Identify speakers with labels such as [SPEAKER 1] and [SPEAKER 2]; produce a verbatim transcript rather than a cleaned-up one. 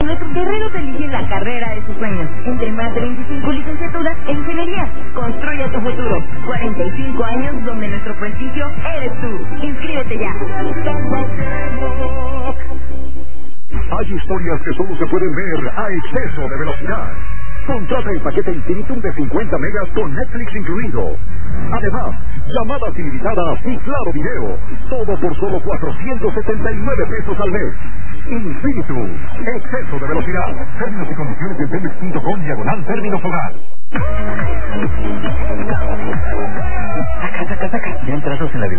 [SPEAKER 1] nuestros guerreros eligen la carrera de sus sueños. Entre más de veinticinco licenciaturas e ingeniería. Construye tu futuro. cuarenta y cinco años donde nuestro prestigio eres tú. Inscríbete ya.
[SPEAKER 2] Hay historias que solo se pueden ver a exceso de velocidad. Contrata el paquete Infinitum de cincuenta megas con Netflix incluido. Además, llamadas ilimitadas y claro video. Todo por solo cuatrocientos setenta y nueve pesos al mes. Infinitum, exceso de velocidad. Términos y condiciones en telmex punto com diagonal términos hogar.
[SPEAKER 3] Saca, saca, saca. Ya entrados en la